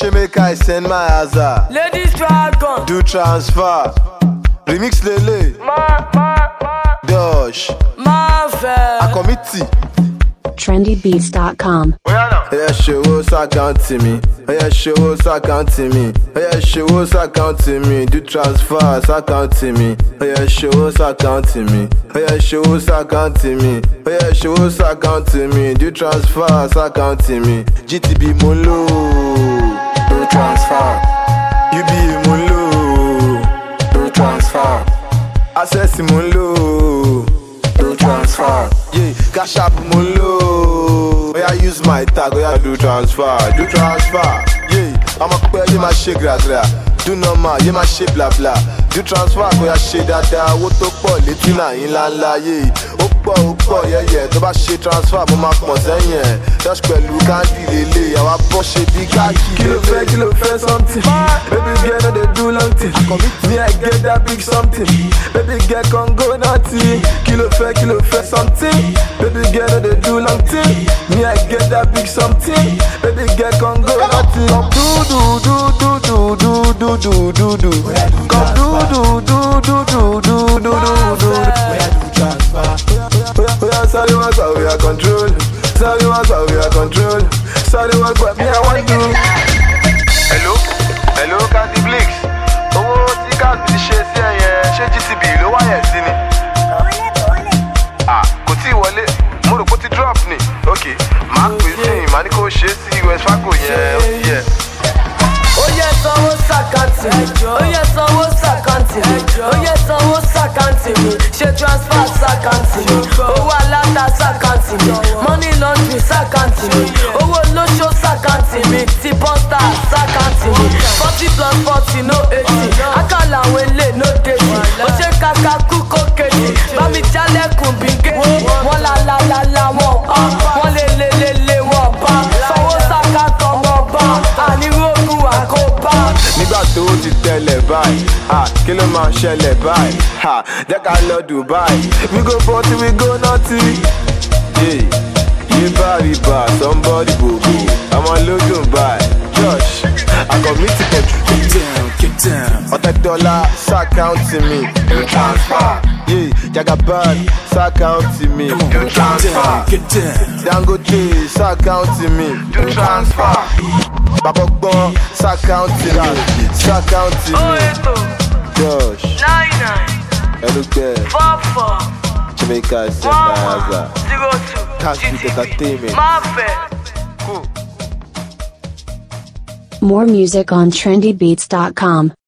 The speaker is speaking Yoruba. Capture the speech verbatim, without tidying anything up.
she make I send my hazard. Ladies Dragon. Do transfer. Remix Lele. Ma, ma, ma. Dosh. Marvel. A committee. trendy beats dot com. Oya ṣòwò s'account mi. Oya ṣòwò s'account mi. Oya ṣòwò s'account mi. Do transfer s'account mi. Oya ṣòwò s'account mi. Oya ṣòwò s'account mi. Oya ṣòwò s'account mi. Do transfer s'account mi. G T B mo ń lò. Do transfer. U B A mo ń lò. Do transfer. Access mo ń lò. Do transfer. Yeah, Cash App mo ń lò. Oya use my tag, oya do transfer, do transfer. Yeah, I'ma pay you my shake gra gra. Do normal, you my shake bla bla. Do transfer, oya ṣe dáadáa. Owó tó pọ̀ létí náà yín ńláńlá. Yeah, ó pọ̀ ó pọ̀ yẹ́yẹ́. Tó bá ṣe transfer, mo máa pọ̀ sẹ́yìn ẹ̀. Dash pẹ̀lú káàdì lélẹ̀. Àwa bọ́ ṣe bí káàkiri. Kí ló fẹ́, kí ló fẹ́ something. Baby girl no dey do long thing. Me I get that big something. Baby girl can go naughty. Kí ló fẹ́, kí ló fẹ́ something. Baby girl no dey do long thing. Me I get that big something. Baby girl can go naughty. Come do do do do do do do do do do. Come do do do do do do do do do. Oya sorry what we are control. Sorry what we are control. Sorry what me I want to. Hello, hello Candy Blix. Owó tí káàdì ti ṣe sí ẹ̀yẹ ṣé G T B ló wáyẹ̀ sí ni? Ah, kò tí ì wọlé. Mo rò pé ó ti drop ni. Ok, máa pè é sí ìmọ̀ ní kò ṣe é sí West Fargo yẹn ó ti yẹ. Ó yẹ sanwó sàkáǹtì mi. Ó yẹ sanwó sàkáǹtì mi. Ó yẹ sanwó sàkáǹtì mi. Ṣé transfer sàkáǹtì mi. Owó aláta sàkáǹtì mi. Money laundry sàkáǹtì mi. Owó lóṣó sàkáǹtì mi. Ti pọ́ńtà sàkáǹtì mi. Forty plus forty no eighty. Akálà àwọn ilé no dèjì. Ó ṣe kàkà kú kókèjì. Bámi jálẹ̀kùn bí géèjì. Wọ́n la la la la wọ́n pa. Wọ́n lé lé lé lé wọ́n pa. Sanwó sàkáǹtì ọmọ bá. Àníwógún àkóbá. Nígbà tó ti tẹ̀lẹ̀ báyìí, ah, kí ló máa ṣẹlẹ̀ báyìí? Ha, jẹ́ ká lọ Dubai. We go party, we go naughty. Yeah, yébà rìbà, somebody gbogbo. Àwọn lódùn báyìí. Josh, àkọ́mítì kẹ̀tù. Get down, get down. Ọ̀tẹ̀ dọ́là s'account mi. Do transfer. Yeah, Jagaban s'account mi. Do transfer. Get down. Dangote s'account mi. Do transfer. Bàbá gbọ́n s'account mi. S'account mi. Oh, eto. Josh, Nine nine. Elugbe, Four four. Jamaica, One Semayaza. one. Zero two. Cash G Beat T B. Entertainment. Marvel. Cool. More music on trendy beats dot com.